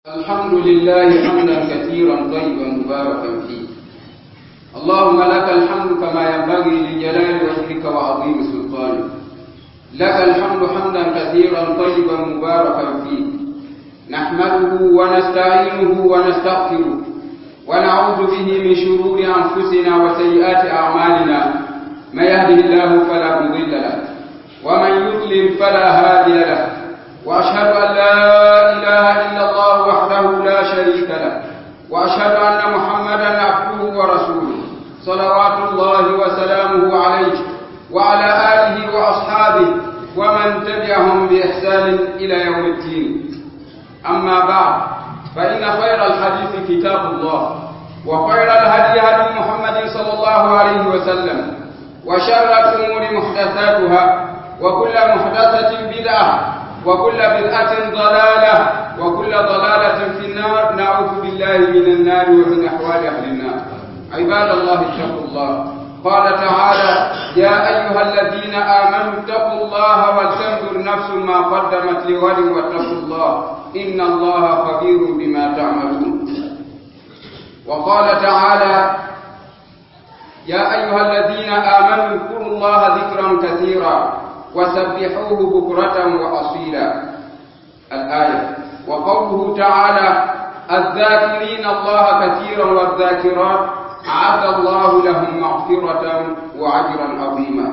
الحمد لله حمدا كثيرا طيبا مباركا فيه. اللهم لك الحمد كما ينبغي لجلال وجهك وعظيم سلطانك. لك الحمد حمدا كثيرا طيبا مباركا فيه. نحمده ونستعينه ونستغفره ونعوذ به من شرور أنفسنا وسيئات أعمالنا. من يهده الله فلا مضل له ومن يضلل فلا هادي له، وأشهد أن لا إله إلا الله وحده لا شريك له، وأشهد أن محمدا عبده ورسوله صلوات الله وسلامه عليه وعلى آله وأصحابه ومن تبعهم بإحسان إلى يوم الدين. أما بعد، فإن خير الحديث كتاب الله، وخير الهدي هدي محمد صلى الله عليه وسلم، وشر الأمور محدثاتها، وكل محدثة بدعة، وكل بدعة ضلالة، وكل ضلالة في النار. نعوذ بالله من النار ومن أحوال أهل النار. عباد الله اتقوا الله. قال تعالى: يا أيها الذين آمنوا اتقوا الله ولتنظر نفس ما قدمت لغد واتقوا الله إن الله خبير بما تعملون. وقال تعالى: يا أيها الذين آمنوا اذكروا الله ذكرا كثيرا وسبحوه بكرة وأصيلا. الآية. وقوله تعالى: الذاكرين الله كثيرا والذاكرات أعد الله لهم مغفرة وأجرا عظيما.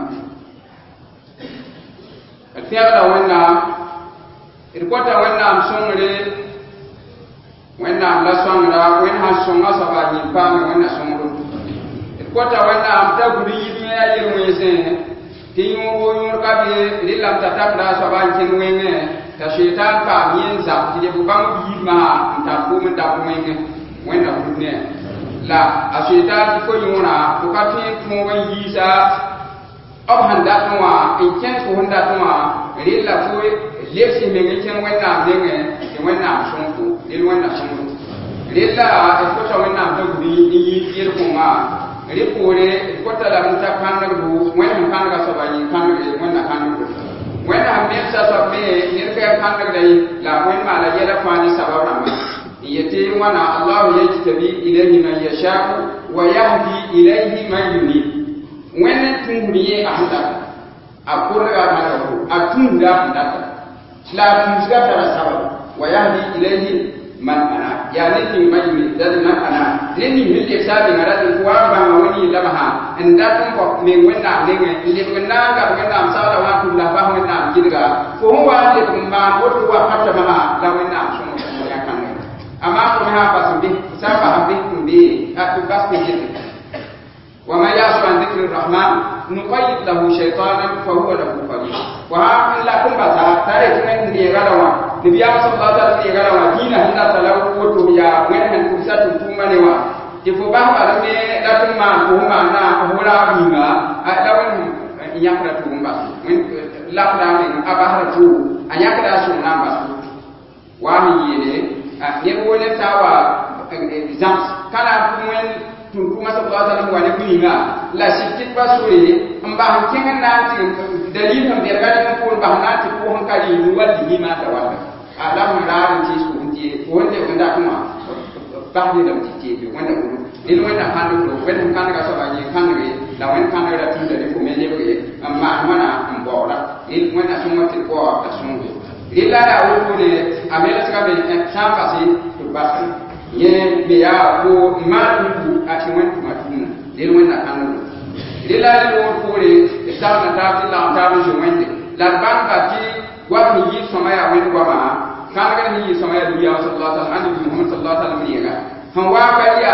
الفعل والنعم القوة والنعم سمري والنعم لا سمرا وإنها سمرا سبا نيبان وإنها سمرا القوة والنعم تقولي بما يلويسين tinyuru kabe lilam tatabra saban kinwenge ta shaitan pa yin za ti de bubam yima nta ko mun da ko menge wenda kunne la a shaitan ko yuna ko ka tin mo wan yisa ob handa tuma in ken ko handa tuma rilla ko lesi menge ken wenda menge ke wenda sonko lil wenda sonko rilla ko ta wenda to bi yi yir ko ma ripore kota la muta kanaru wena kanaga sabani kanaru wena kanaru wena hamesa sabbe nirka kanaru dai la wena mala yela fani sabara ma yati wana Allah yajtabi ilayhi man yasha wa yahdi ilayhi man yunib wena tungriye ahda akurga hadaku atunda ndaka la tunga tara sabara wa yahdi ilayhi man ana yani tin majmi dal man ana leni hilde sabi ngara tin kuwa ba woni lamaha ndatum ko me wonna lenge ile wonna ga wonna amsala wa kullu ba wonna kidga ko huwa le kumba ko to wa hatta ma la wonna sumo ya kan amma ko ha basu bi saba bi kumbi atu basbi jid wa ma yasu an dhikri rahman nuqayyid lahu shaytanan fa huwa lahu qarin wa la kumba ta tare tunan ne garawa Nabi sallallahu alaihi wasallam ya garawa dina hinda talawu ko to ya wannan kursatu tumane wa ifo ba ba ne da tuma ko ma na hura binga da wani yakra tumba min lakda ne abahra tu anyakra sun namba wa mi yele ne wona tawa exams kala kuma tun kuma sallallahu alaihi wasallam wa ne binga la shikit basuri amba hankin na tin dalilin da ga ko ba na ti ko hankali wali ma ta wala adam ran ci su unje wanda wanda kuma ba ne da ci wanda ko din wanda kan do wanda kan ga so ba ni kan re da wanda kan da tun da ko me ne ko amma mana an bora din wanda sun wata ko da sun illa da wo ne amela saka be san ka sai to ba ye be ya ko ma du a ci wanda ma tun din wanda kan do illa da wo ko ne ta na ta ti la ta mu shi wanda la ban ka ti wa mi yi somaya wani wa ma kan ga ni somaya duya sallallahu alaihi wasallam Muhammad sallallahu alaihi wasallam ne ga han wa ka ya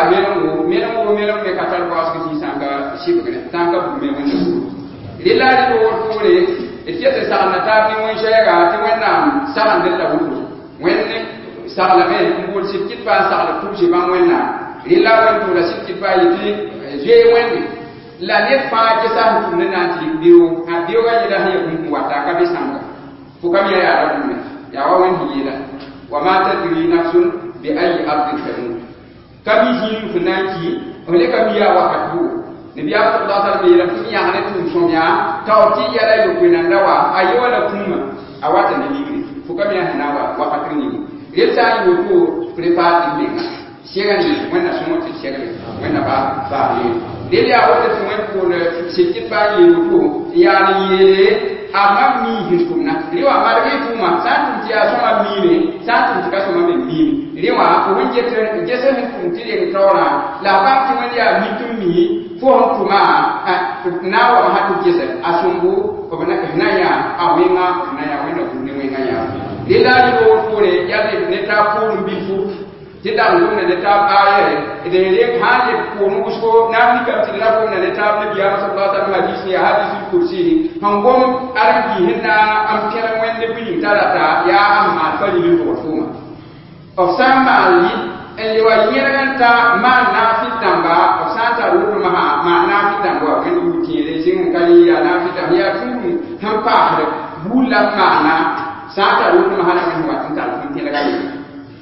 melo me ka tar ko aski sanga shi bugene sanga bu me wani lillahi do tore etiyata sa na ta ni won shega ti wannan sa'an da lahu wenne sa'ala me ngol sikit ba sa'ala tuji ban wannan lillahi won to la sikit ba yiti je wenne la ne fa ke sa tun na ti biyo ha biyo ga ila ha yakun wata ka be sanga fukam ya rabu ne ya wa wani yela wa ma tadri nafsun bi ayi ardin tamut kabi hin funanki ole kabi ya wa hadu nabi sallallahu alaihi wasallam ya rafi ya hane tun sonya tawti ya la yukwina ndawa ayi wala kuma awata ne ligri fukam ya hanawa wa hakrini Rita you go prepare the thing. Second, when a small second, when a bar. Daily I wanted to went for the city by you, Yali, Amami, his Kuna. You are married to my son, Tiasoma Mimi, San Casoma Mimi. You are when you get just from Tilly Tora, La Banki when you are meeting me, for Tuma, now I have to get Asumbu, of Naya, Awina, Naya, window to Naya. They like to go for a Yali, Neta, Pool, Bifu. Kita mungkin ada tahap ayat, ini hanya konusko, nanti kalau kita pun ada tahap ni biar masuk bahasa hadis ni, hadis kursi ni. Hangkom ada di hina amkiran wende pilih tarata, ya amat pada di luar semua. Osama Ali, eliwajnya kan tak mana fitamba, osama taruh rumah mana fitamba, kan uti, lesing kali ya na fitamba ya pun hampa bulan mana, saat taruh rumah nak buat tentang penting lagi.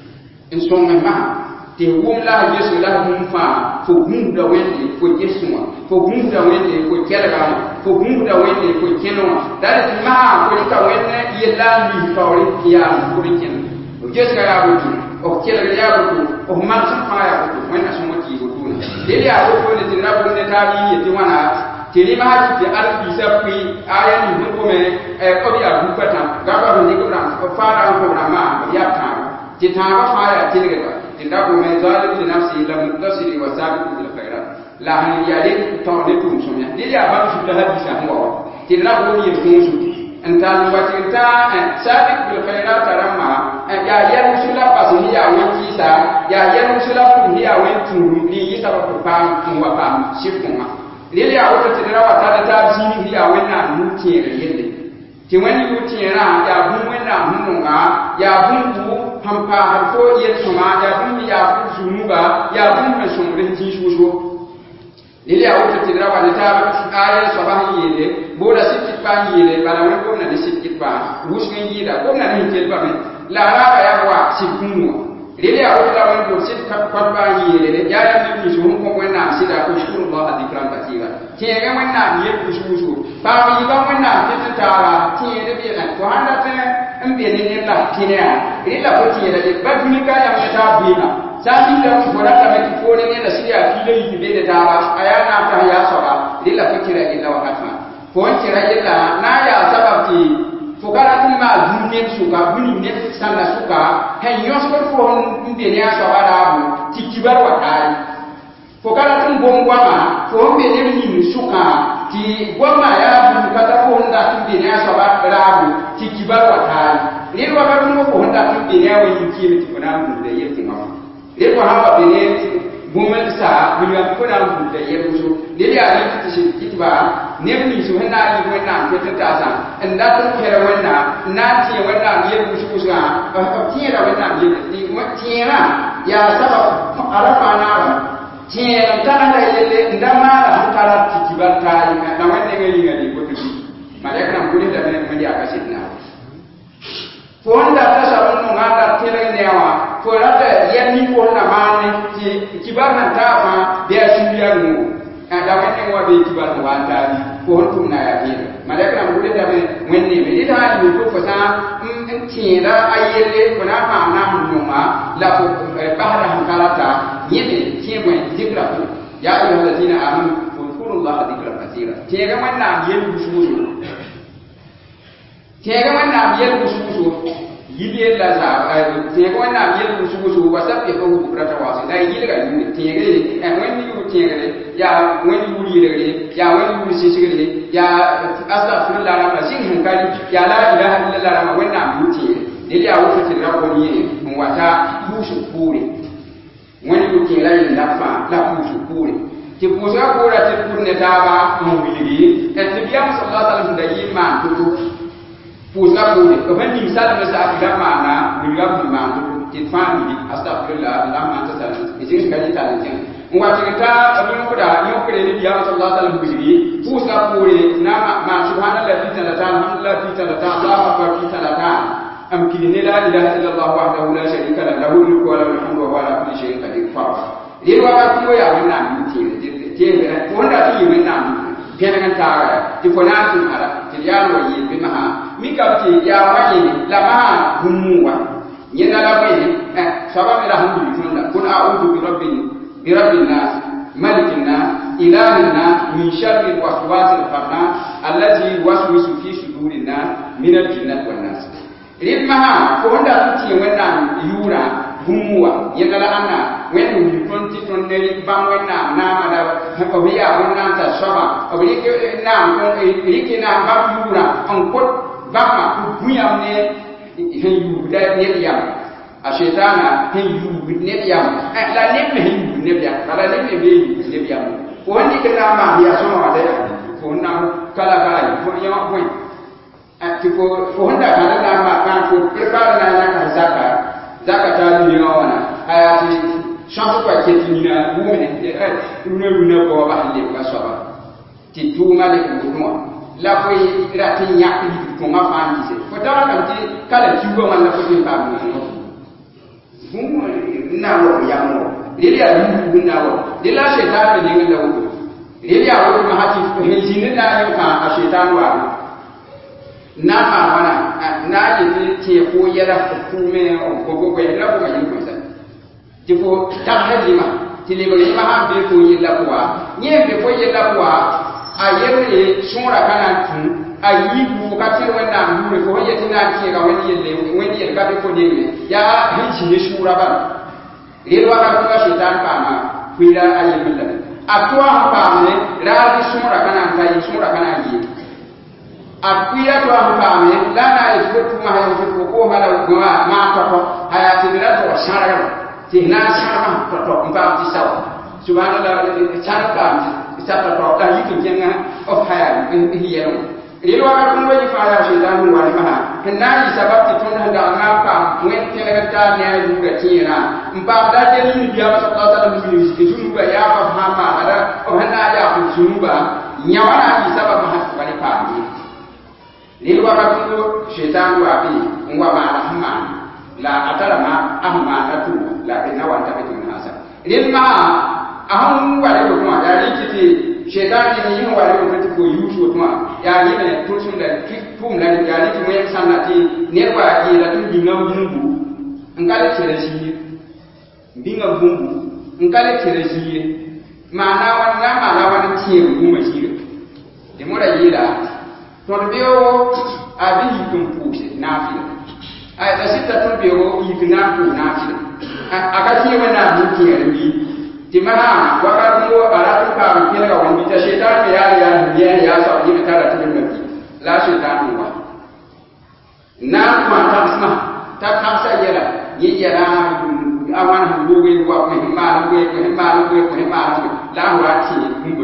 In song my ma, the womb la Jesu la mumfa, for whom the windy, for Jesua, for whom the windy, for Keragam, for whom the windy, for Keno. That is ma, for the winner, ye land me for it, ya, for it. Jeskayabutu, or Keragayabutu, or Manson Fire, when I saw what you would do. Daily I would put it in Rabbi Netabi, the one out. Telima, the Alpisa, I am Hukome, Obia Bukata, Gabba Nicolas, or Father of Rama, Yaptan. Titanga fire tilga tindapo mezali binafsi la muktasiri wa sabiqu bil khairat la haniyali tawlitum sumya diya ba su da hadisa huwa tindapo ni kunsu antal watinta sabiq bil khairat ramma ya yan sula pashiya wakisa ya yan sula kunhiya wentu ni yisaba ko pam wa pam shifuma diya wata tindawa ta da tabsini hiya wenna mutiye yelle ti wani mutiya ya bun wenna hununga ya bunku hampa harfo yel soma ya bun ya zunuba ya bun me somre ti shujo ile awto tidra wa ta aya sabah yele boda sikit pa yele bala won ko na sikit pa rusgen yida ko na ni tel ba la ra ya wa sikunu ile awto la won ko sit kat pa yele ya ya ni su ko ko na sida ko shukrullah adikran katira ti ga won na ye ku shujo pa mi ba won na titara ti de bi na ko handa te ambiye ne la kinea ila ko ti da ba dunika ya meta bina sami da ko da ta meti ko ne da siya kile yi be da ba ayana ta ya saba ila fikira illa wa hatma ko kira illa na ya sababti fukara tun ma dunne suka buni ne sanna suka hay yosko ko mbe ne ya saba da bu ti kibar wa kai fukara tun bongwa ma ko mbe ne ni suka ti gwamma ya bu kata ko nda tun be ne ya saba da bu ti kibar wa kai ni wa ka tun ko nda tun be ne ya wi ki mi ti kuna mu da yeti ma ni ko ha ba ne gumal sa bi ya ko na mu da yeti so ni ya ni ti shi kitba ne mi so handa ni ko na ko ta sa inda tun kera wanna na ti wanna ni ku shi ku sa ti ra wanna ni ma ti ra ya sabab arafa na tiɲɛ tana da yelle ndama la hankala tikibar ta yi na wanne ngali ngali ko tubi malaka nan kuli da men mandi aka sidna ko wanda ta sabon no ngada tele ne yawa ko rata yanni ko na mane ti kibar nan ta fa biya shibiya mu da wanne wa be kibar no wanda ko hontum na ya bi malaka nan kuli da men wanne me ida ni ko fa sa tiɲɛ da ayelle ko na fa na mu ma la ko bahra hankala ta yebe tiempo dikra ya ayyuhal ladina amanu zkurullaha dhikran katira tiega manna yel busbusu yibe la za tiega manna yel busbusu wasab ko bukrata wasi na yilga yuni tiega en wani yu tiega ya wani yuri le ya wani yuri sisigele ya astaghfirullah rabba sin hankali ya la ilaha illallah rabba wannan muti ne ya wuce rabboni ne wata busu kure wani yuki lai lafa la kusu kure ti kusa kura ti kunne taba mu biligi et biya sallallahu alaihi wasallam da yiman tutu kusa kure ko ban misal da sa ga mana bilga mu ma ti fami astaghfirullah allahumma anta salam izin kali ta tin ngwa ti ta abin ko da yo kure ni biya sallallahu alaihi wasallam biligi kusa kure na ma subhanallahi fi talata alhamdulillah fi talata allahu akbar fi talata am kidine la ilaha illallah wahdahu la sharika lahu lahu mulku wa lahu alhamdu wa huwa ala kulli shay'in qadir fa ni wa ko ya wannan mutin je ne ko da ti wannan gena kan ta ti ko na ti ala ti ya no yi bi ma mi ka ti ya wa yi la ma humuwa yena la bai sabab ila hamdu tunda kun a'udhu bi rabbin nas malikin nas ilahin nas min sharri waswasil khannas allazi waswisu fi sudurin nas min al-jinnati wan nas rimma ko honda tuti wannan yura humuwa yena la anna when we 20 neri bangwena na mada ko biya wannan ta saba ko rike na ko rike na ba yura an ko ba ma buya ne hen yu da ne ya a shetana hen yu ne ya la ne me hen yu ne ya kala ne me be yu ne ya ko wani kana ma ya so ma da ko na kala ko ya ko ko honda kana na ma kan ko prepare na na ka zaka ta ni wana ayati shanto kwa keti ni na mume une ko ba hande ka soba ti tuma le ko tuma la ko irati nyakki ko ma fandi se ko tawa kan ti kala kiwo man la ko tin pa mu mu na wo ya mo dili ya du na wo dila shaytan ni ngi da wo dili ya wo ma hati ko hejin na yo ka a shaytan wa na ma wana na yi ti ko yara ko me ko la ko ma yin ko sa tipo tahadima tilibali ma ha be ko yilla kwa nyembe ko yilla kwa ayere shura kana tun ayibu ka ti wanda ndure ko yeti na ti ga wani yelle ka be ko dele ya hiji ne shura ba lewa ka ko shaitan pa ma kuira ayyilla atwa pa ne radi shura kana tai shura kana yi akuya to pa ne lana ifu kuma ha ifu ko mala ma to hayati dira to shara ti na sama to mba ti saw subhanallah charka sapa to da yiki jenga of haya hiya rilwa ka kun waji fa ya shaytan wa ma kana yi sabab ti tun da na pa wen te ga ta ne yu ga tira mba da je ni biya ma sallallahu alaihi wasallam ki junu ba ya fa ma ada o hana ya ku junu ba nyawana yi sabab ma wali pa ni rilwa ka kun shaytan wa bi ngwa ma rahman la atara ma amma atu la ina wanta be tun hasa rilma ahun wale ko kuma ya likiti shaytan ni yin wale ko ko yutu kuma ya ni ne tutun da tum la ya liki mu yak sanati ne kwa ki la tun bingam bumbu ngale tere shi bingam bumbu ngale tere shi mana wan tiye bumbu shi de mura yila to biyo abi kum puke nafi ay da sita tun biyo yikna ko nafi akati wana muke yarbi timana wakati wo aratu ka mpira wa mbita shetani ya sa yime tara tumepi la shetani wa na kwa tasma ta kamsa yela yiyara awan huwe wa ko hima la wa ti kumbe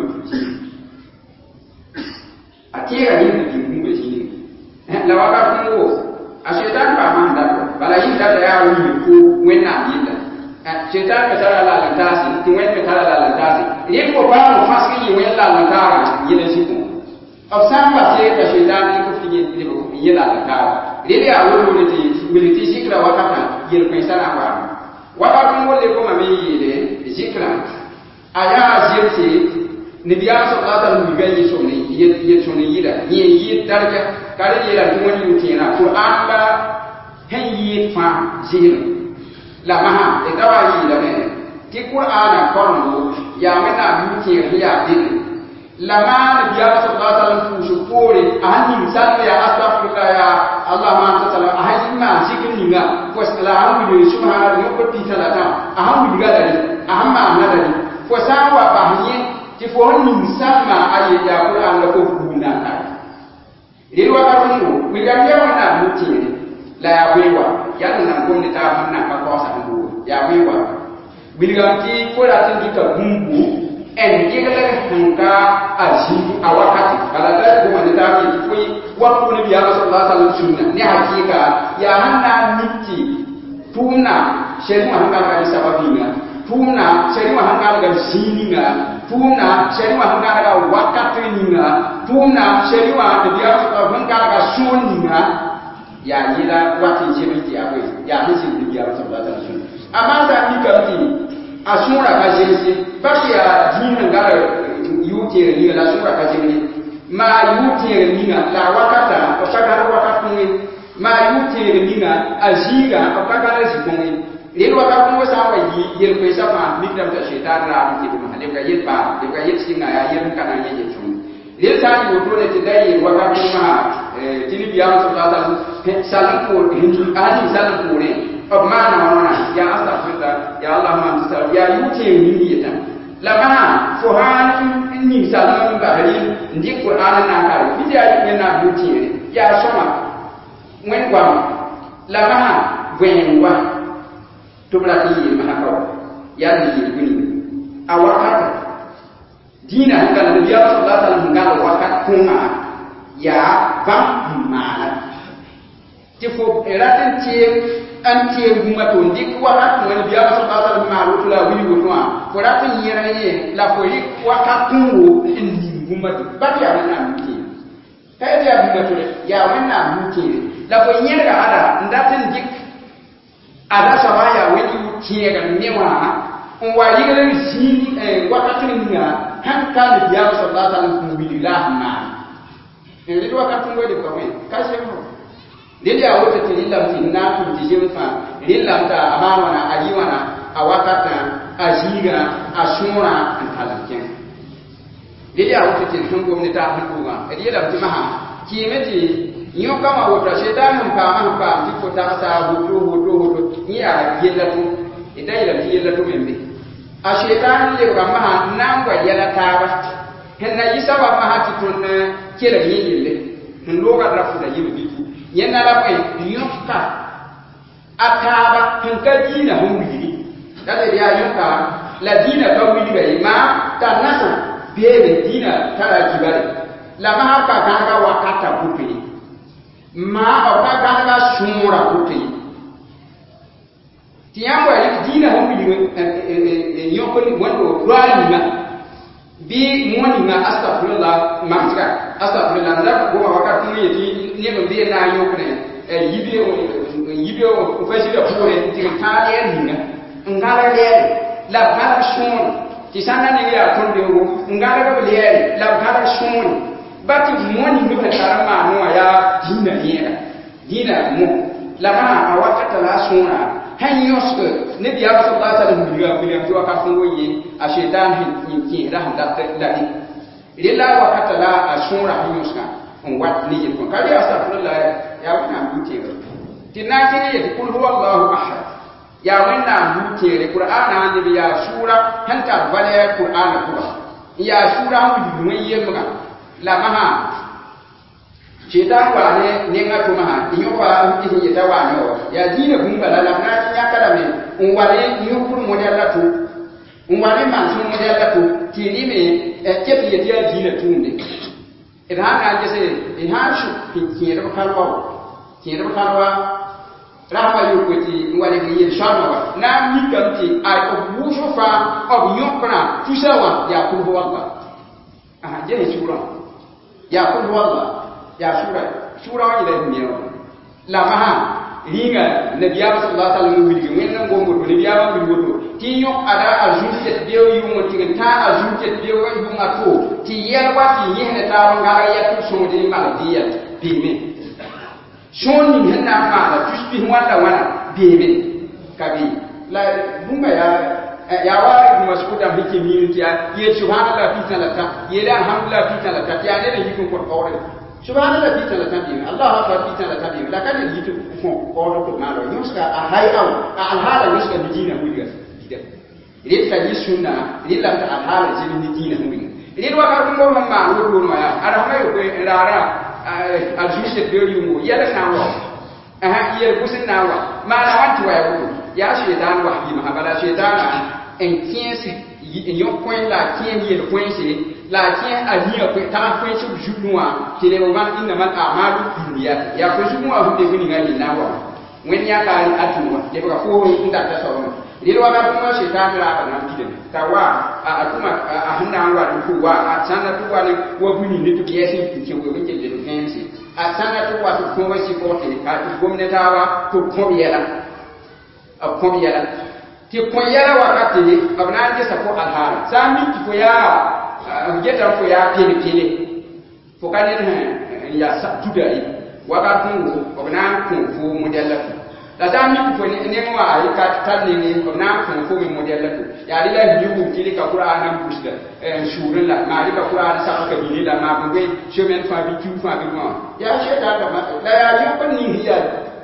akira ni kumbe shi la wakati wo a shetani ba man da bala yin da ya wi ko wenna yilla shaitan ka tara la lantasi tin wani ka tara la lantasi yin ko ba mu faski yi wani la lantara yin shi ko afsan ba sai ka shaitan ni ko fiye ni ko yin la lantara dai ya wuri ne ti biliti shikra wakata yin kai sana ba wata kun wolle ko ma me yi de shikra aya zirti ni biya sallallahu alaihi wasallam gayi so ne yi so ne yida yi darja kare yi la tun wani mutina qur'an ba hen yi fa zira la maha itawa yi la ne ti qur'ana korno ya mena muti ya din la ma biya sallallahu alaihi wasallam su kore ahani misal ya astaghfirullah ya allah ma ta sala ahani ma zikin ninga ko salamu bi subhanallahi ko ti salata ahani diga dali ahamma nadali ko sawa bahye ti fo ni misal ma ayi ya qur'an la ko buna ka rilwa ka rungu mi ga ya wana muti la ya wewa ya nan ko ni ta fanna ka ko sa ndu ya wewa biliganti ko la tin dika bumbu en yegala hanka aji awakati balada ko man ta ki koyi wa ko ni biya sallallahu alaihi wasallam sunna ni hakika ya hanna niti tuna sheri ma hanka ga sababinga tuna sheri ma hanka ga sininga tuna sheri ma hanka ga wakati ninga tuna sheri ma biya sallallahu hanka ga suninga ya yila wati jibiti awe ya hisi biya sallallahu alaihi wasallam amanda ni kamti asura ka jinsi baki ya jinin gara yuti ni la sura ka jinsi ma yuti ni la wakata ko shaka wakati ni ma yuti ninga ajiga akagara jikongi lelo wakakungo sawa yel ko safa mikdam ta shaitan ra mi ti ma le ga yel ba le ga yel singa ya yel kana ye chum lel ta ni woto ne tidai wakakungo ma tini biya sallallahu alaihi wasallam ko hindu ali salam ko ne abmana wana ya astaghfirullah ya allah man tasal ya yuti ni yata lama fuhan ni salam ba hari ndi qur'an na ka biya ni na yuti ya soma mwen kwa lama wenwa tubla yi mahakaw ya ni guni awakata dina ngala nabiya sallallahu alaihi wasallam ngala wakat kuma ya bam mala tifo eraten tie antie gumato ndik wakat ngala nabiya sallallahu alaihi wasallam malu tula wili wotwa foraten yera ye la fori wakat kungo indi gumato bati ya na mti kayde ya gumato ya wanna mti la fo yera ada ndaten dik ada sabaya wani tiega newa wa yigale si wakati ninga hanka ni biya sallallahu alaihi wasallam billah ma ndi wakati ngode kwa we kashe mo ndi ya wote tililla tinna ku tijimfa lilla ta amawana ajiwana awakata ajiga ashura antalaken ndi ya wote tilfungo ni ta hukuga ndi ya mtimaha kimeji nyo kama wota shetani mpa tipo ta sa hoto ni a yelatu ida yelatu membe a shetani le ga ma nangwa yela taba henna yisa wa ma hatitun kila yele ndo ga rafu da yimi bitu yenna la bai yukka ataba hanka dina humbiri kada ya yukka la dina ka wili bai ma tanasa bebe dina tara kibare la ma haka kanga wakata kupi ma okaganga shumura kupi tiyambo ya dina humbiri nyokoni wando rwani bi moni ma astaghfirullah mamtika astaghfirullah na ko wakati ni ni mbi na yokne yibe o fasira pure tikale ninga ngala le la kala shumun tisana ni ya tonde ngo ngala ko le la kala shumun bati moni ni tarama no ya dina mo la ma awakata la shuna hanyoske ne biya sallallahu alaihi wasallam biya biya to aka fungo yi a shaytan hin raham da dadi illa wakata la ashura hanyoska on wat ni ko kali astaghfirullah ya wana buke tinaki ne kul huwallahu ahad ya wana buke qur'ana ne biya sura hanta vale qur'ana kuma ya sura mu yi yemma la maha shaitan wa ne nga to maha inyo kwa ihi yeta wa no ya dina bumba la na nya kala me unwale inyo kur model la to unwale man sun model la to tini me kepi yeta dina tunde idan ka je se ihanshu kiyero kalwa rahma yukweti unwale kiyen shama na mikamti ai obusho fa obyokra tusawa ya kulhu Allah je sura ya kulhu Allah ya sura wani da ne la maha ringa nabiya sallallahu alaihi wasallam wili wannan gongo to nabiya ba wili woto ti yo ada ajunte biyo yu mo ti ta ajunte biyo wa yu ngato ti yar wa ti yehna ta ron ga ya tu so de ma diya bime shoni henna ma la tusbi wala bime kabi la bunga ya wa maskuda biki mi ya ye subhanallah fi salata ye la alhamdulillah fi salata ya ne yikun ko kawre subhanallah fi salata bi allah akbar fi salata bi la kan yitu ko ko to malo yuska a hayau a alhala yuska bi dina hudiga ile ta yi sunna ile la ta alhala jini bi dina hudiga ile wa ka ko ma wo ma ya ara ma yo ko rara a jushe beri mo ya da nawo iya kusin nawa ma na wanti wa yo ya shedan wa bi ma bala shedan en kiense yo point la kien yi le point c'est la kien ali ko ta point sur journoi tele mo man inna man amalu biya ya ko journoi hu de guni ngali na wa wen ya ka ali atuma de ko fo inda ta so no ile wa ka kuma shedan ra ba na kide ta wa atuma a hanna wa ku wa a sana tu wa ne wa guni ne tu yesi ke we wike de kensi a sana tu wa tu ko wasi ko te ka tu gomnata wa to ko yela a ko yela ti koyara wakati abnanje sako alhala sami ti koya geta ko ya pele fo kane ya sa tudai wakatu obna kun fu modella la dami ko ne mo ay ka tanni obna kun fu modella ya dila yubu kili ka qur'ana busda shurun la ma ka qur'ana sa ka bini la ma ko be chemin fa bi tu fa bi mo ya sheda da ma la ya yu ko ni hiya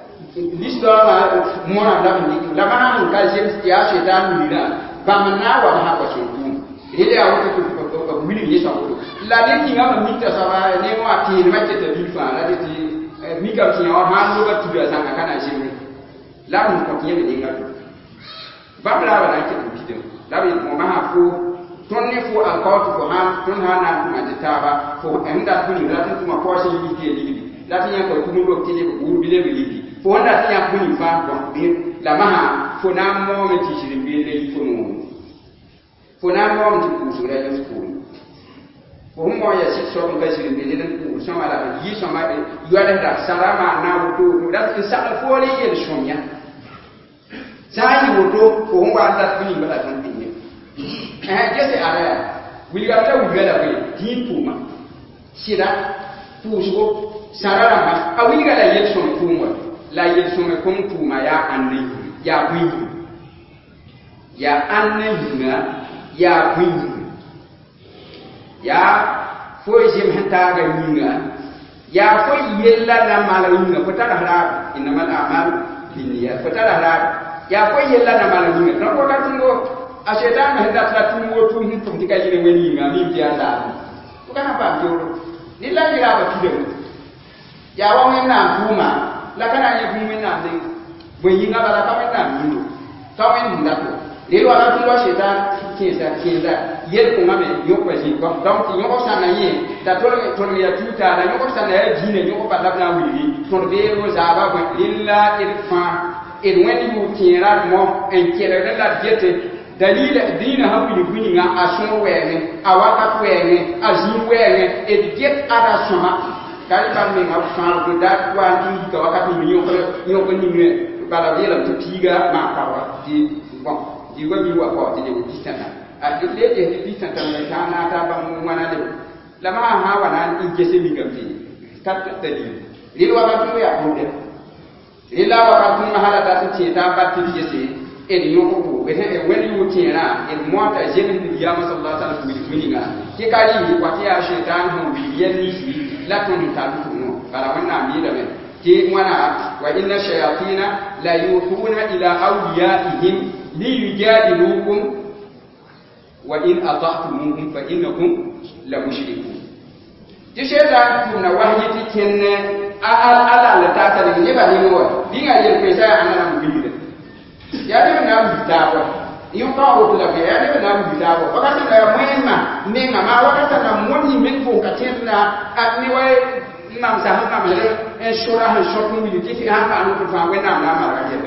l'islam mo na da ni la ma mun ka jem ya sheda ni na ba manna wa ha ko shuru ile ya wuce ko mini ne sa ko la ne ki ngam mi ta sa ba ne mo ati ne ma ta bi fa la ti mi ka ti or ha no ba tu da sa kana shiri la mun ko tiye ne ngatu ba bla ba na ke ku bidin la bi mo ma ha fu ton ne fu al qawt fu ha ton ha na ku ma ta ba fu enda ku ni la tu ma ko shi bi ke ni la ti ya ko ku mo ke ne ku bi le bi fu onda ti ya ku ni fa ko bi la ma ha fu na mo me ti shiri bi le fu no fu na mo ti ku su ra ju ku fu mo ya si so ko shiri bi le ku so ma la yi so ma yu ala da salama na wuto da ti sa fo le ye shomya sai wuto ko ngwa da ku ni ba da kan ni jese ara wilga ta wilga da kai tin puma sira puso sarara ma a wilga da yel son puma la yel son ko puma ya anni ya buyi ya anni na ya buyi ya fo jim hanta ga yinga ya fo yella na mala yinga ko tara hara innamal a'malu binniyat ko tara hara ya fo yella na mala yinga no ko ka tungo a shetan ma hada ta tun wotu hin tum diga jire wani nga mi biya da to kana ba joro ni la jira ba kide ya wa men na kuma la kana ni kuma men na de bo yinga ba la ka men na mi ta men nda to le wa la tun wa shetan ke sa yel ko ngame yo ko ji ko donc yo ko sana yi ta to ya tuta na yo ko sana ya jine yo ko ba la na wili to be ro za ba ko illa irfa in wani mu tira mo en kere da jete dalila dina hawi ni buninga asun wene awaka wene azin wene ediget ada soma kali ban me ngap fa do da kwa ti ka wakati ni yo ko ni bala yela to tiga ma kawa di bon di wabi wa ko ti de bitana a dile de bitana na kana ta ban mu wana de lama ha wana in jese mi gamti kat dalil lil wakati ya ko de lila wakati mahala ta ti ta ba ti jese en yoko when you tira en mota jeni bi ya sallallahu alaihi wasallam bilinga ke kali kwa ya shaytan hu bi yanni la tun ta tu no kala wannan mi da me ke wana wa inna shayatina la yuhuna ila awliyaihim li yujadilukum wa in ata'tumuhum fa innakum la mushrikun ti shaytan tun na wahyi tikin ala la ta ta ni ba ni no dinga yin pesa anana mu bi ya debe na mbidawa iyo ka o tula be ya debe na mbidawa wakati na mwema nenga ma wakati na moni menfo katena ni wa imam sahabu na mele en shura han shoku mi ti fi han anu fa we na na mara je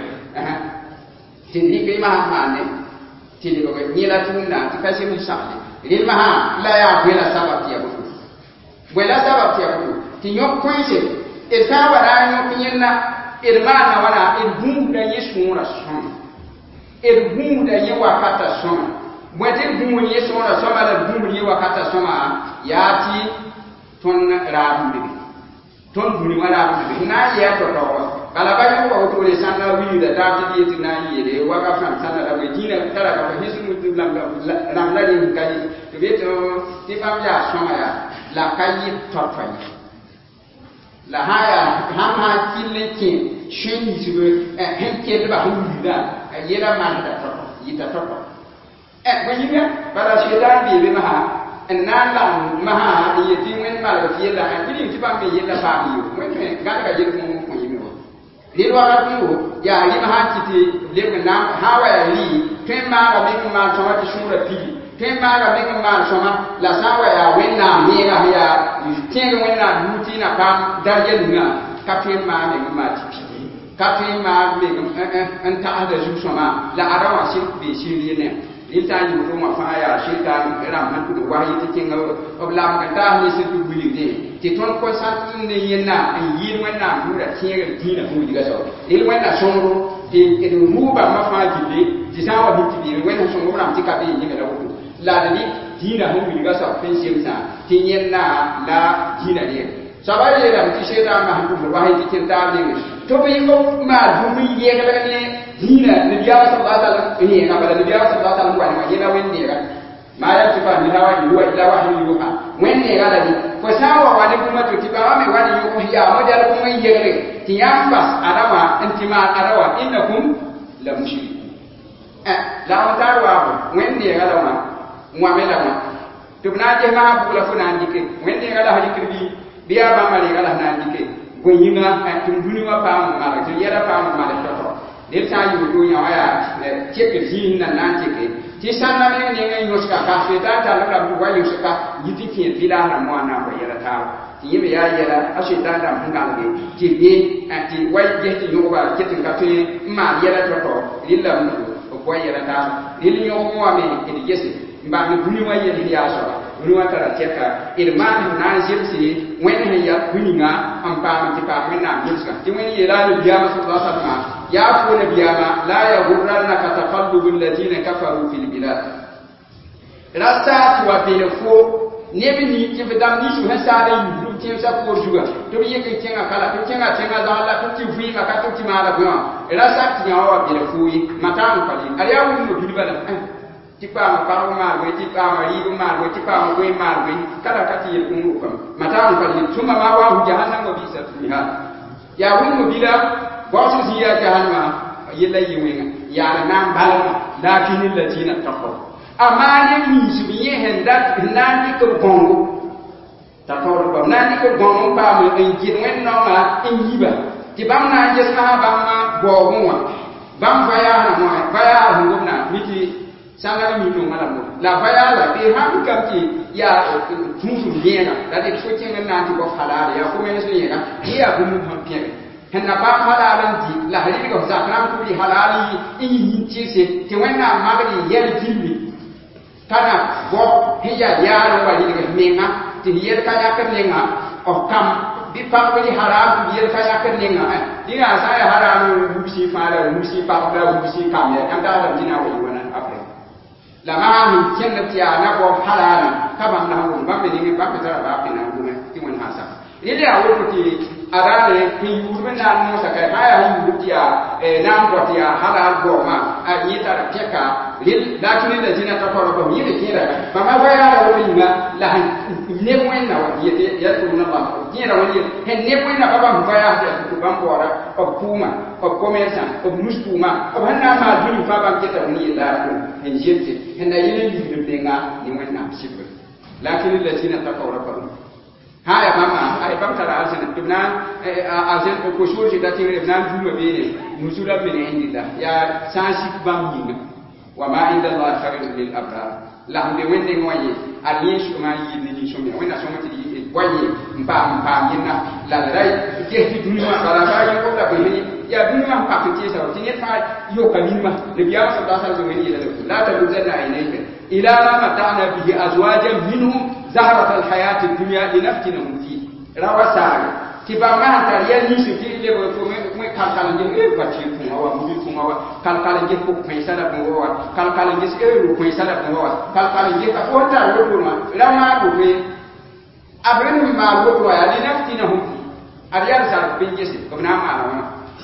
tindi be ma mane tindi ko ni la tunna ti kasi mu sale ni ma ha la ya bela sabati ya ko bela sabati ya ko ti nyok koise e sawa ra nyok nyinna irmana wana irgum da yesura son irgum da yewa kata son mwete irgum yesura son ala irgum yewa kata son yati ton rabu ton duni wala rabu na ya to to kala ba ko to le sanna wi da ta ti na yele wa ka fan sanna da dina tara ka hisu mutum lam la ni kai to be to ti fam ya son ya la kai to to la haya hama kileke shin jibe henke da ba hulida yela man da to yita to banyiga bala shedan bi ma ha nan la ma ha yiti men mal ba yela ani ti ba me yela ba mi yo men ga ga yela ko yimi wo le wa ga ti wo ya li ma ha kiti le na ha wa ya li twen ma ga me ma to ti shura pi twen ma ga me ma soma la sa wa ya wen na mi ga ya tin wen na duti na pam darje nga kapten ma me ma ti pi kapten ma me an ta da ju soma la arawa shi be shi ne ita yi ko ma fa ya shi ta ram man ku wa yi ti nga oblam ka ta ni se tu buli de ti ton ko sa tin ne yena an yi wen na mu da tin ga dina mu diga so il wen na sonro ti e mu ba ma fa ji ti sa wa bi ti wen na sonro ram ti ka be ni ga da ko la da ni dina mu diga so fen shi sa tin yena la dina ne sabari da ti shaytan ma handu wa hay tikin ta ne to bi ko ma du mi ye ga ne hina nabi sallallahu alaihi wasallam ni ga bala nabi sallallahu alaihi wasallam wa yana wenne ga ma ya tifa ni hawa ni huwa illa wahyu yuha wenne ga da ni ko sawa wa ne kuma to tiba wa me wa ni yuha ya madal kuma ye ga ti yambas arawa intima arawa innakum la mushrikun la mutarwa wenne ga da wa me la ma tubna je ma bu la funa ndike wenne ga da haji kirbi biya ba mari ga da na ndike gonyinga tum duniwa pa mu mara to yera pa mu mara to de ta yu do nya ya cheke jin na na cheke ti sanna ne ne ngai yoska ka se ta ta la bu wa yoska yiti fi bila na mo na ba yera ta ti yebe ya yera a se ta da mun ga ne ti be ati wa je ti yo ba ke tin ka te ma yera to lilla mu ko yera ta lilla yo mo ame ke di jesi mba mi duniwa ye di ya so ruwa tara teka irmani na jibsi wani ya kuninga ampa ti pa wena jibska ti wani yela ni biya sallallahu alaihi wasallam ya ko na biya ma la ya gurranaka taqallubul ladina kafaru fil bilad rasa tu wa bi fo ne bi ni ti fedam ni su hasa da yu ti sa ko juga to bi yake kenga kala to kenga da Allah to ti fi ma ka to ti ma la gwa rasa ti ya wa bi fo yi mata mu pali ariya wu no bi bala tipa ma paro ma we tipa ma yigo ma we tipa ma we ma we kala kati ye kungu kam mata on kali tuma ma wa hu jahannam wa bisa fiha ya hu bila wa su ziya jahannam yella yiwenga ya na balma lakin alladina taqaw amane ni su biye hendat nani ko gongo taqaw ba nani ko gongo ba mo en jin wen no ma en yiba ti bam na jesma ba ma bo mo bam faya na mo faya hu na miti sangare mi no ngala mo la baya la be ha kam ti ya tunsu yena da de so ken na ti ko halal ya ko men so yena ya bu mu ham pye hen na ba halalan ti la hali ko zakram ku bi halali in yin ti se ti wenna magani yel jilli kana bo hiya ya ro wa ni ga menga ti yer ka ya kan lenga o kam bi pa ko ni haram bi yer ka ya kan lenga dinga sa ya haram bu si fa la bu si pa la bu si kam ya am da ram dina wa wana apre la ma mi chen na tia na ko halala ka bam na hu ba me ni ba ka tara ba pe na hu ti won hasa ile a wo ti arale ki yu be na mo sa ka ha ya hu tia na ko tia halal go ma a ni tara teka lil lakin da jina ta fara ba mi ne kira ba ma wa ya wo ni ma la han ne mo na wa yete ya ko na ba kira wani he ne mo na ba ba mu ya ha ku ban ko ra o kuma o commerçant o muskuma o hanna ma duni fa ban keta ni la ko en jete hena yele ni de nga ni mo na sibbe lakin alladhina taqaw rabbahum haya mama ay bamtara azan ibna azan ko shurji da tin ibna duwa be ne nusura be ne indillah ya sansi bam yinga wa ma inda allah khairul lil abrar la hande wende ngoye aliye shuma yi ni shumi wena shoma ti waye mpa yinna la rai ke ti dunya bala ba yi ko da be ni ya dunya mpa ti sa ti ne fa yo kalima da biya sallallahu alaihi wasallam la ta duzana aynayka ila ma mata'na bihi azwajan minhum zahrat alhayat ad-dunya linaftinahum fi rawasari tiba ma ta ya ni su ti le bo to me kalkal ngi e bati kuma wa mu kuma wa kalkal ngi ko ko sala ko wa kalkal ngi e ru ko sala ko wa kalkal ngi ka ko ta ro to ma rama ko be abin ma ro to ya linaftinahum fi ariya sa bin jesi ko na ma na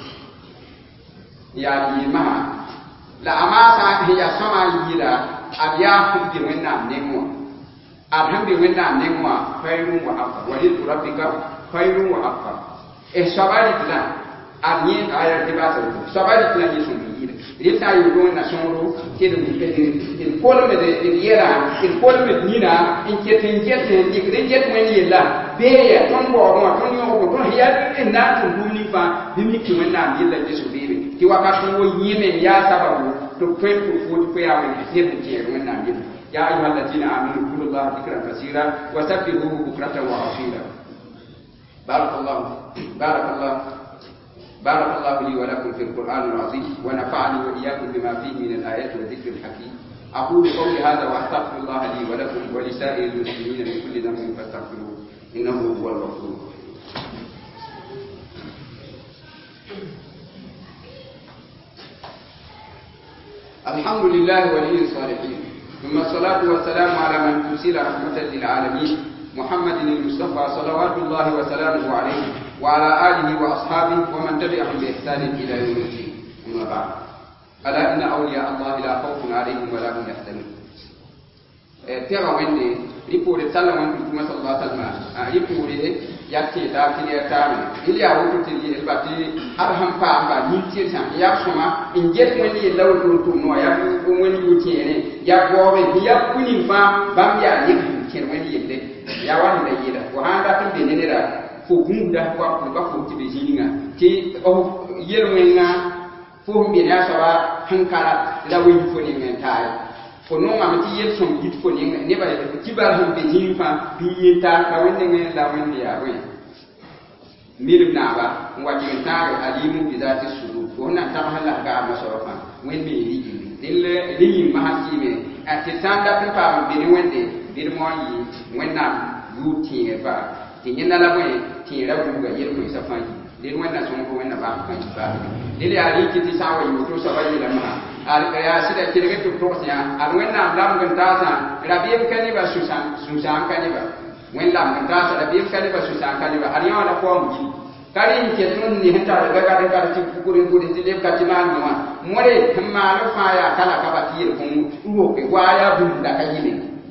ya yi ma la amasa hiya sama yira abiya kum di wenna nemo alhamdulillah nemo khairun wa afdal wa lil rabbika khairun wa afdal sabari plan ani ayar dibasa sabari plan yesu yira rita yugo na sonro kedo il kolme de yera il kolme nina in keten dik men yella be ya ton bo ton yo ko ton hiya na ton duni fa bimi ki wenna yella yesu bebe ki wakati wo yime ya sababu to kwen fu fu ya men ne ke wenna yella يا أيها الذين آمنوا اذكروا الله ذكرا كثيرا وسبحوه بكرة وأصيلا بارك الله لي ولكم في القرآن العظيم ونفعني وإياكم بما فيه من الآيات والذكر الحكيم أقول قولي هذا وأستغفر الله لي ولكم ولسائر المسلمين من كل ذنب فاستغفروه إنه هو الغفور الحمد لله ولي الصالحين ثم الصلاة والسلام على من أرسل رحمة للعالمين محمد المصطفى صلوات الله وسلامه عليه وعلى آله وأصحابه ومن تبعهم بإحسان إلى يوم الدين. أما بعد، ألا إن أولياء الله لا خوف عليهم ولا هم يحزنون. ترى وين ريبورت صلى الله عليه وسلم ريبورت يأتي تأتي تامن إلى أول تجي الباتي أرهم فام بعدين تيرسان يابسما إن جت من يلو تونو يابو من يوتيني يابوه يابوني فام بام يالي كن من يلي ياوان لا يلا وهذا كن بيننا فوقهم ده وقف فوق تبيجينا تي أو يلمنا فوق بيننا سوا هنكارا لا وين فوني من تاي kono ma ti yel son git ko ni ne ba ti bar hum be jin fa bi yenta ka wende ngi la wende ya we milim na ba waji taare alimu bi zati sudur ko na ta hala ga ma sorofa wen mi ri dille li ma hakime ati sanda pe pa be ni wende bir mo yi wenna yuti e ba ti nyina la we ti ra bu ga yel ko sa fa yi wenna son ko wenna ba ka ba dille ali ti sawa yi to sa ba yi la ma ya sida kirga to prosya al wenna lam gan tasa rabiyem kaniba susan kaniba wen lam gan tasa rabiyem kaniba susan kaniba ari wala ko muji kari ke tun ni henta daga daga ti kukurin kudin ti dem katina ni wa more hamma lo fa ya kala ka batir kun uwo ke waya bun da kayime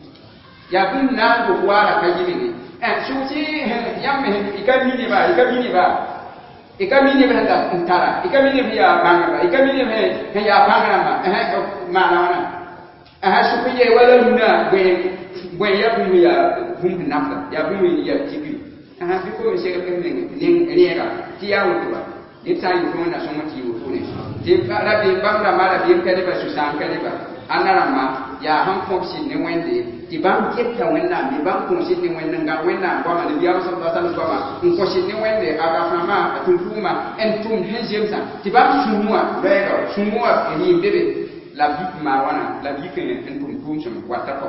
ya bun na go wala kayime suci yamme ikabini ba ikamini benda ntara ikamini biya bangaba ikamini he ya bangaba mana wana supiye wala luna gwe ya bumi ya bumi nafta ya bumi ya tibi biko se ka ni niega ti ya wutuba ita yi fona so mati wutune ti ra bi bangba mala bi kade ba su san kade ba anarama ya han fonksi ne wende ti ban ketta wenna mi ban ko shi ni wenna ga wenna ko ma biya so ta tan ko ma ko shi ni wende aga fama atufuma en tun hejemsa ti ban sumua rega sumua ni bebe la bi ma wana la bi ke en tun tum so wata ko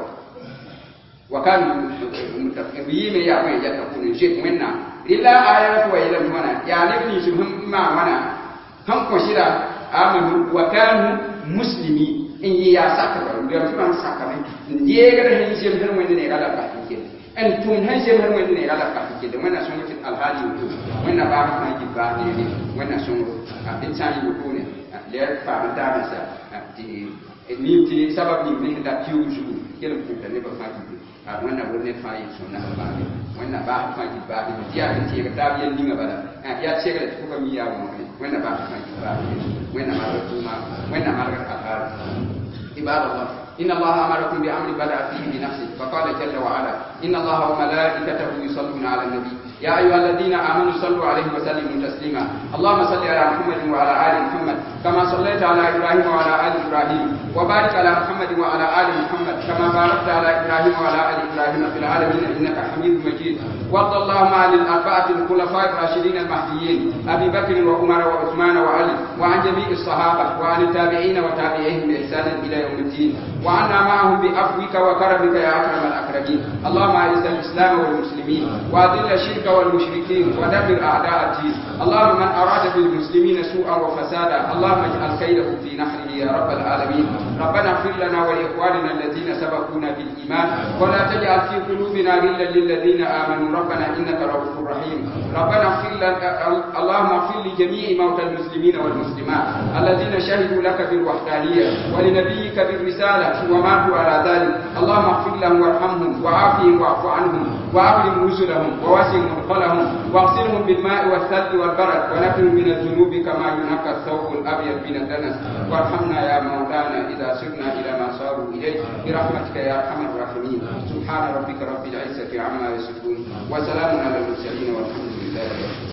wakan mutaqabbi ya wa ya ta kun shi wenna illa ayatu wa ila mana ya ni shi ma wana han ko shira amanu wa kanu muslimi in ya saka ba biya tuan saka ne ye ga da hin jem har wanda ne ga da ka ke en tun han jem har wanda ne ga da ka ke da wannan sun mutin alhali ko wannan ba ka ji ba ne wannan sun a bin sai ko ne da fa da da sa ti ni ti sabab ni da kiu ju kiran ku da ne ba fa ji a wannan wannan fa yi sunna ba ne wannan ba ka ji ba ne ya ce ga da yan dinga bala ya ce ga ku ka mi ya mu ne wannan ba ka ji ba ne wannan ma da kuma wannan ma ga ka عباد الله إن الله أمركم بأمر بدأ فيه بنفسه فقال جل وعلا إن الله وملائكته يصلون على النبي يا أيها الذين آمنوا صلوا عليه وسلموا تسليما اللهم صل على محمد وعلى آل محمد كما صليت على إبراهيم وعلى آل إبراهيم وبارك على محمد وعلى آل محمد كما باركت على إبراهيم وعلى آل إبراهيم في العالمين إنك حميد مجيد وارض اللهم عن الأربعة الخلفاء الراشدين المهديين أبي بكر وعمر وعثمان وعلي وعن جميع الصحابة وعن التابعين وتابعيهم بإحسان إلى يوم الدين وعنا معهم بعفوك وكرمك يا أكرم الأكرمين اللهم أعز الإسلام والمسلمين وأذل الشرك والمشركين ودمر أعداء الدين اللهم من أراد بالمسلمين سوءا وفسادا اللهم اجعل كيده في نحره يا رب العالمين ربنا اغفر لنا ولإخواننا الذين سبقونا بالإيمان ولا تجعل في قلوبنا غلا للذين آمنوا ربنا إنك رؤوف رحيم ربنا اغفر اللهم اغفر لجميع موتى المسلمين والمسلمات الذين شهدوا لك بالوحدانية ولنبيك بالرسالة وماتوا على ذلك اللهم اغفر لهم وارحمهم وعافهم واعف عنهم وأكرم نزلهم ووسع مدخلهم واغسلهم بالماء والثلج والبرد ونقهم من الذنوب كما ينقى الثوب الأبيض من الدنس وارحمنا يا مولانا إذا سرنا إلى ما صاروا إليه برحمتك يا أرحم الراحمين سبحان ربك رب العزة عما يصفون وسلام على